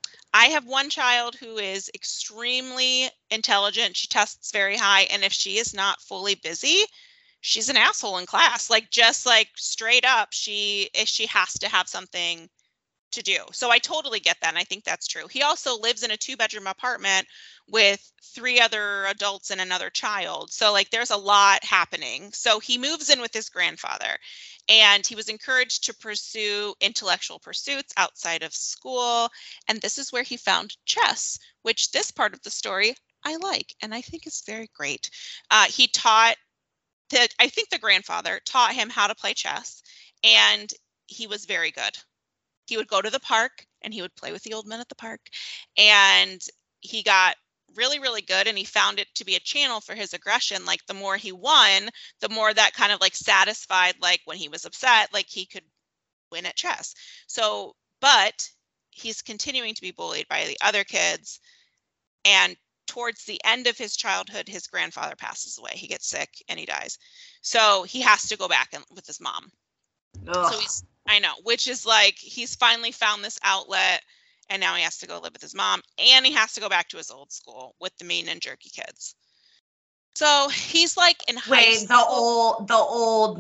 I have one child who is extremely intelligent. She tests very high. And if she is not fully busy, she's an asshole in class. Like, just like straight up, she has to have something to do. So I totally get that. And I think that's true. He also lives in a 2-bedroom apartment with 3 other adults and another child. So like there's a lot happening. So he moves in with his grandfather, and he was encouraged to pursue intellectual pursuits outside of school. And this is where he found chess, which this part of the story I like, and I think is very great. I think the grandfather taught him how to play chess, and he was very good. He would go to the park and he would play with the old men at the park, and he got really, really good. And he found it to be a channel for his aggression. Like, the more he won, the more that kind of like satisfied, like when he was upset, like he could win at chess. So, but he's continuing to be bullied by the other kids. And towards the end of his childhood, his grandfather passes away. He gets sick and he dies. So he has to go back with his mom. Ugh. So I know, which is like, he's finally found this outlet, and now he has to go live with his mom, and he has to go back to his old school with the mean and jerky kids. So he's like in high school. the old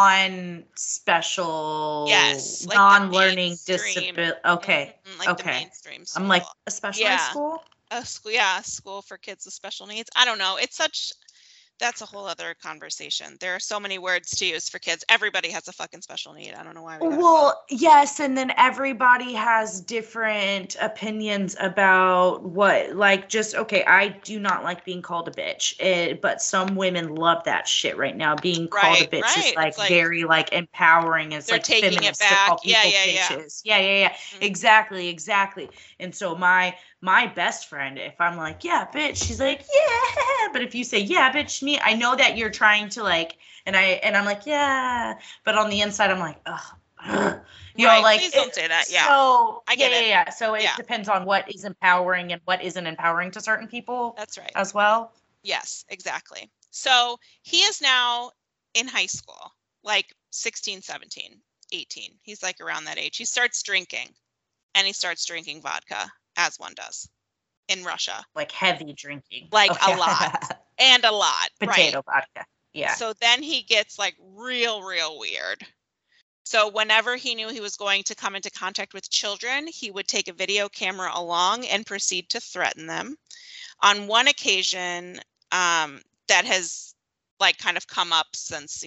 non-special, yes, like non-learning disability. Okay, like okay. The mainstream school. I'm like, a special school? A school for kids with special needs. I don't know. That's a whole other conversation. There are so many words to use for kids. Everybody has a fucking special need. I don't know why. Yes, and then everybody has different opinions about what, like, just, okay, I do not like being called a bitch, but some women love that shit right now. Being called a bitch is like very like empowering. It's like taking feminist it back. To call people bitches. Yeah. Mm-hmm. Exactly. And so my best friend, if I'm like, yeah, bitch, she's like, yeah. But if you say, yeah, bitch, me, I know that you're trying to like, and I'm like, yeah. But on the inside, I'm like, ugh. You know, like, please don't say that. Yeah. So I get it. Yeah. So it depends on what is empowering and what isn't empowering to certain people. That's right. As well. Yes, exactly. So he is now in high school, like 16, 17, 18. He's like around that age. He starts drinking, and he starts drinking vodka, as one does in Russia. Like heavy drinking. Like a lot. And a lot. Potato vodka. Yeah. So then he gets like real, real weird. So whenever he knew he was going to come into contact with children, he would take a video camera along and proceed to threaten them. On one occasion, that has like kind of come up since, you know,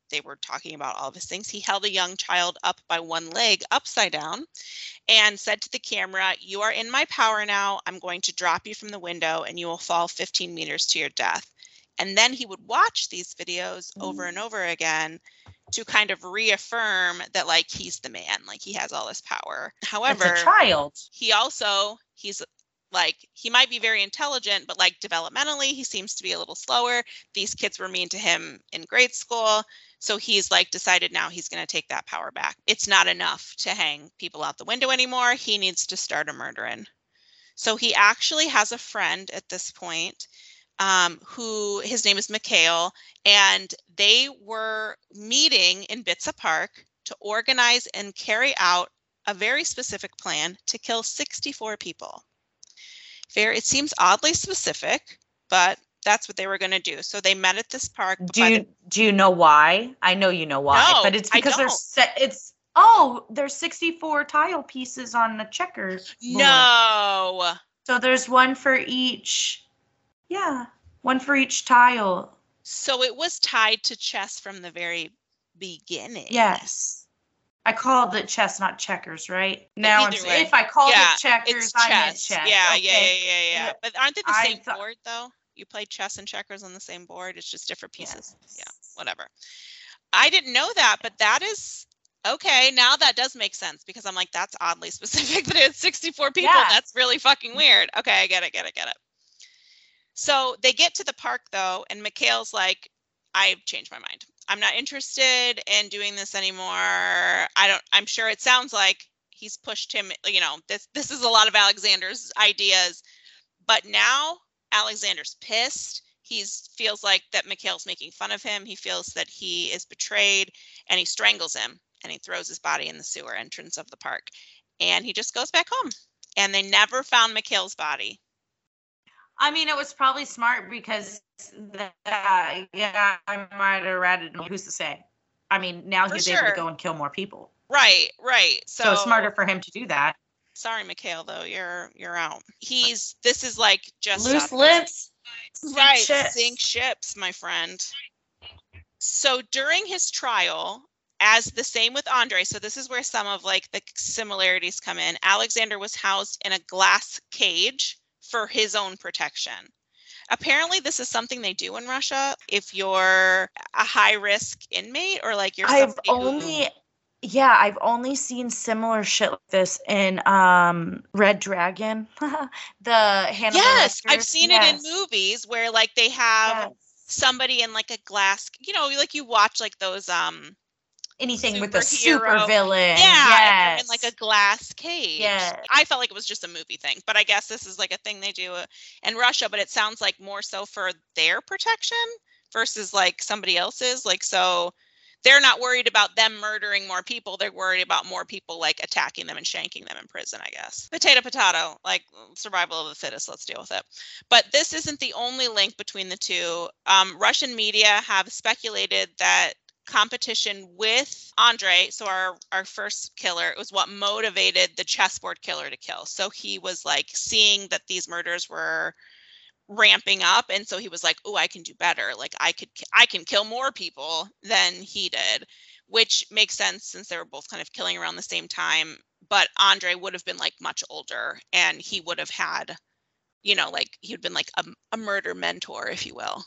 they were talking about all of his things. He held a young child up by one leg upside down and said to the camera, "You are in my power now. I'm going to drop you from the window and you will fall 15 meters to your death." And then he would watch these videos over and over again to kind of reaffirm that, like, he's the man, like he has all this power. However, as a child, he's like, he might be very intelligent, but like developmentally, he seems to be a little slower. These kids were mean to him in grade school. So he's like decided now he's going to take that power back. It's not enough to hang people out the window anymore. He needs to start a murdering. So he actually has a friend at this point, who his name is Mikhail, and they were meeting in Bitsa Park to organize and carry out a very specific plan to kill 64 people. It seems oddly specific, but that's what they were going to do. So they met at this park. Do you know why? I know you know why, no, but it's because there's 64 tile pieces on the checkers board. No. So there's one for each. Yeah, one for each tile. So it was tied to chess from the very beginning. Yes. I called it chess, not checkers, right? Now, if I called it checkers, I meant chess. Yeah, okay. yeah. But aren't they the same board, though? You play chess and checkers on the same board. It's just different pieces. Yes. Yeah, whatever. I didn't know that, but that is okay. Now that does make sense because I'm like, that's oddly specific that it's 64 people. Yeah. That's really fucking weird. Okay, I get it. So they get to the park, though, and Mikhail's like, I've changed my mind. I'm not interested in doing this anymore. I'm sure it sounds like he's pushed him, this is a lot of Alexander's ideas, but now Alexander's pissed. He feels like that Mikhail's making fun of him. He feels that he is betrayed, and he strangles him and he throws his body in the sewer entrance of the park, and he just goes back home, and they never found Mikhail's body. I mean, it was probably smart because, I might have ratted him. Who's to say? I mean, now he's able to go and kill more people. Right. So it's smarter for him to do that. Sorry, Mikhail, though, you're out. This is like just loose lips. Right, sink ships, my friend. So during his trial, as the same with Andre, so this is where some of like the similarities come in. Alexander was housed in a glass cage for his own protection. Apparently, this is something they do in Russia if you're a high-risk inmate or like you're somebody I've only seen similar shit like this in Red Dragon. The Hannibal Yes, I've seen it in movies where like they have somebody in like a glass, like you watch like those anything with a super villain. Yeah, in like a glass cage. Yeah. I felt like it was just a movie thing, but I guess this is like a thing they do in Russia, but it sounds like more so for their protection versus like somebody else's. Like, so they're not worried about them murdering more people. They're worried about more people like attacking them and shanking them in prison, I guess. Potato, like survival of the fittest. Let's deal with it. But this isn't the only link between the two. Russian media have speculated that competition with Andre, so our first killer, it was what motivated the chessboard killer to kill. So he was like seeing that these murders were ramping up, and so he was like, oh, I can do better. Like I can kill more people than he did, which makes sense since they were both kind of killing around the same time. But Andre would have been like much older, and he would have had, like he'd been like a murder mentor, if you will.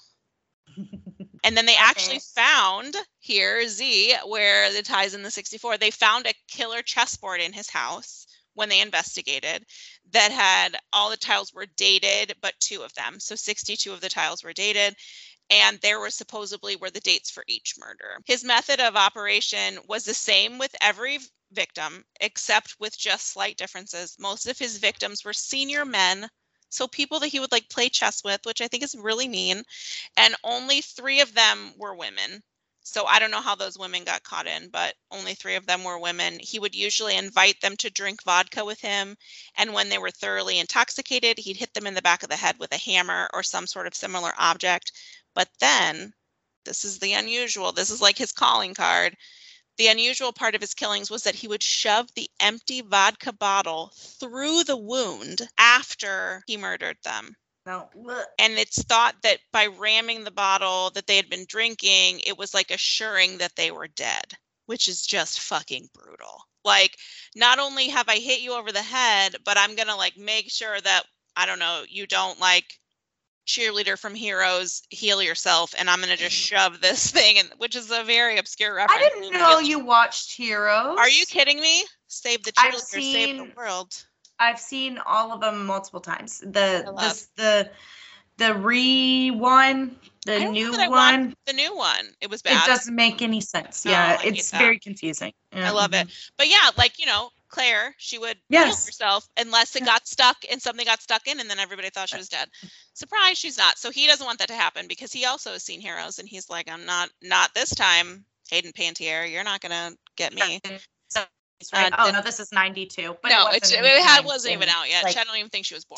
And then they actually found here, Z, where it ties in the 64, they found a killer chessboard in his house when they investigated that had all the tiles were dated, but 2 of them. So 62 of the tiles were dated, and there were supposedly the dates for each murder. His method of operation was the same with every victim, except with just slight differences. Most of his victims were senior men, so people that he would like play chess with, which I think is really mean. And only 3 of them were women. So I don't know how those women got caught in, but only 3 of them were women. He would usually invite them to drink vodka with him. And when they were thoroughly intoxicated, he'd hit them in the back of the head with a hammer or some sort of similar object. But then, this is the unusual, this is like his calling card. The unusual part of his killings was that he would shove the empty vodka bottle through the wound after he murdered them. No. And it's thought that by ramming the bottle that they had been drinking, it was like assuring that they were dead, which is just fucking brutal. Like, not only have I hit you over the head, but I'm going to like make sure that, I don't know, you don't like cheerleader from Heroes, heal yourself, and I'm going to just shove this thing in, which is a very obscure reference. I didn't know you watched Heroes. Are you kidding me? Save the cheerleader, save the world. I've seen all of them multiple times. The new one. The new one. It was bad. It doesn't make any sense. Yeah, it's very confusing. Yeah. I love it. But yeah, like, you know, Claire, she would heal herself unless it got stuck and something got stuck in, and then everybody thought she was dead. Surprise, she's not. So he doesn't want that to happen because he also has seen Heroes, and he's like, I'm not this time, Hayden Panettiere. You're not gonna get me. Right? No, this is 92. But no, it wasn't even out yet. Like, I don't even think she was born.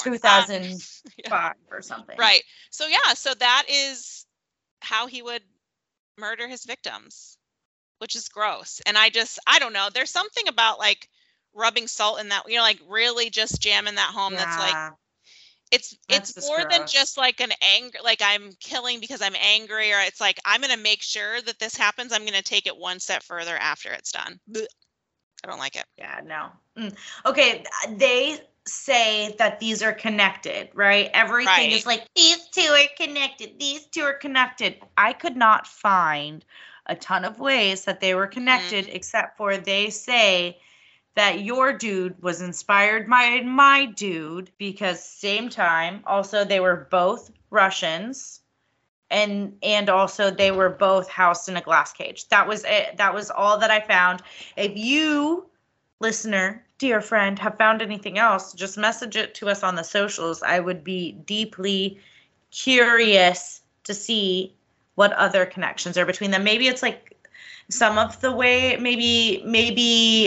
2005 or something. Right. So yeah, so that is how he would murder his victims, which is gross. And I don't know. There's something about like rubbing salt in that, you know, like really just jamming that home. That's like, it's more gross than just like an anger, like I'm killing because I'm angry, or it's like, I'm going to make sure that this happens. I'm going to take it one step further after it's done. Blech. I don't like it. Yeah, no. Okay, they say that these are connected, right? Everything is like, these two are connected. These two are connected. I could not find a ton of ways that they were connected, except for they say that your dude was inspired by my dude because same time. Also, they were both Russians. And also they were both housed in a glass cage. That was it. That was all that I found. If you, listener, dear friend, have found anything else, just message it to us on the socials. I would be deeply curious to see what other connections are between them. Maybe it's like some of the way, maybe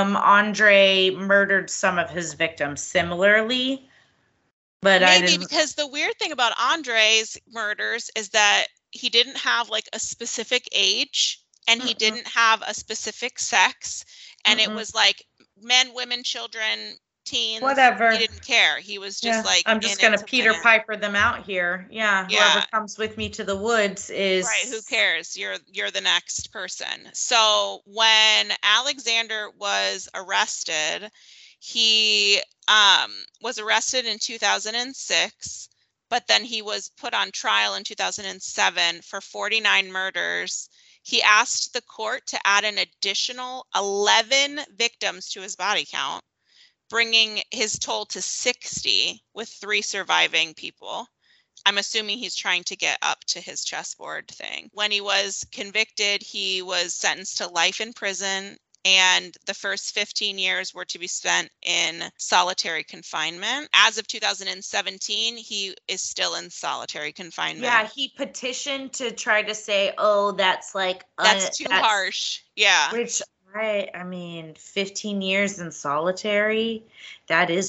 Andre murdered some of his victims similarly. But maybe because the weird thing about Andre's murders is that he didn't have like a specific age, and he didn't have a specific sex, and it was like men, women, children, teens, whatever. He didn't care. He was just like, I'm just gonna Peter Piper them out here. Yeah, whoever comes with me to the woods is right. Who cares? You're the next person. So when Alexander was arrested, he was arrested in 2006, but then he was put on trial in 2007 for 49 murders. He asked the court to add an additional 11 victims to his body count, bringing his total to 60 with 3 surviving people. I'm assuming he's trying to get up to his chessboard thing. When he was convicted, he was sentenced to life in prison, and the first 15 years were to be spent in solitary confinement. As of 2017, he is still in solitary confinement. Yeah, he petitioned to try to say, oh, that's like... that's too harsh. Yeah. Which, I mean, 15 years in solitary, that is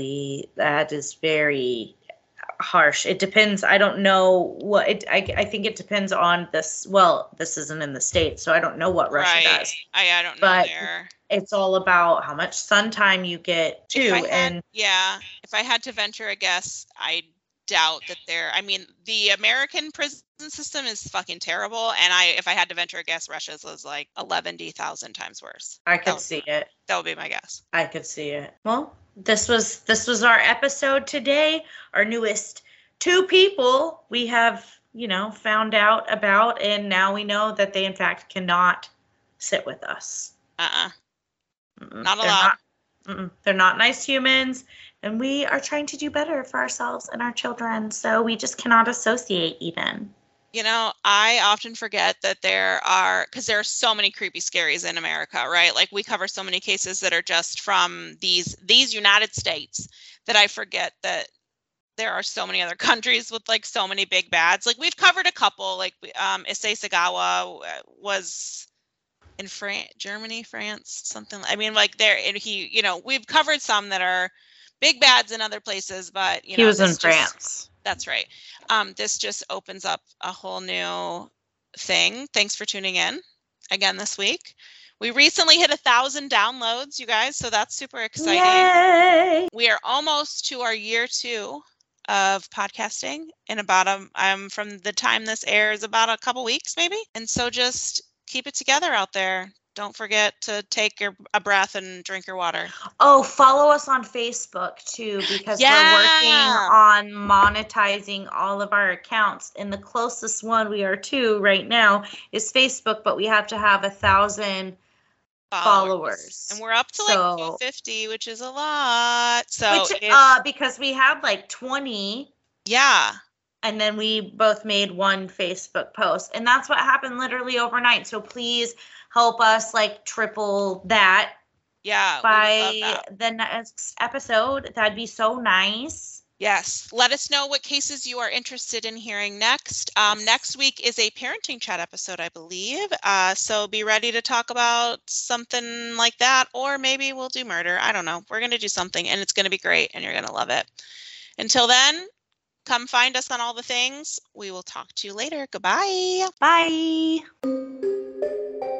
very harsh. It depends. I don't know what I think it depends on this. Well, this isn't in the States, so I don't know what Russia does. I don't know. But there. It's all about how much sun time you get too. If I had to venture a guess, I doubt that the American prison system is fucking terrible, and if I had to venture a guess, Russia's was like 11,000 times worse. I could see it. That would be my guess. I could see it. Well, this was our episode today. Our newest 2 people we have, found out about, and now we know that they in fact cannot sit with us. Not allowed. They're not nice humans, and we are trying to do better for ourselves and our children, so we just cannot associate even. I often forget that because there are so many creepy scaries in America, right? Like we cover so many cases that are just from these United States that I forget that there are so many other countries with like so many big bads. Like we've covered a couple, like Issei Sagawa was in Germany, France, something. I mean, like we've covered some that are big bads in other places, but he was in France. That's right. This just opens up a whole new thing. Thanks for tuning in again this week. We recently hit 1,000 downloads, you guys, so that's super exciting. Yay! We are almost to our year 2 of podcasting in from the time this airs, about a couple weeks maybe. And so just keep it together out there. Don't forget to take a breath and drink your water. Oh, follow us on Facebook too, because we're working on monetizing all of our accounts. And the closest one we are to right now is Facebook, but we have to have 1,000 followers. And we're up to like 250, which is a lot. So because we have like 20. Yeah. And then we both made one Facebook post. And that's what happened literally overnight. So please help us like triple that. Yeah. By the next episode. That'd be so nice. Yes. Let us know what cases you are interested in hearing next. Next week is a parenting chat episode, I believe. So be ready to talk about something like that. Or maybe we'll do murder. I don't know. We're going to do something and it's going to be great and you're going to love it. Until then, come find us on all the things. We will talk to you later. Goodbye. Bye.